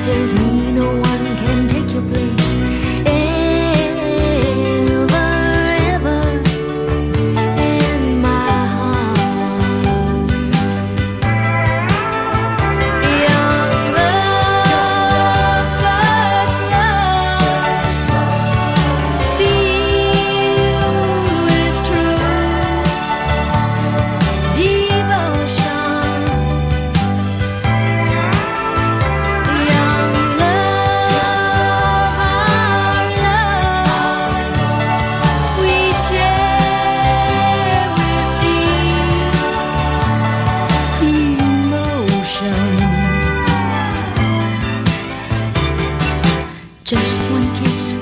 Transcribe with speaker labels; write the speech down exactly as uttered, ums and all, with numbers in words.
Speaker 1: tells me no one can take your place ever, ever in my heart. Young love, first love, filled with true devotion. Young love, our love, we share with deep emotion. Just one kiss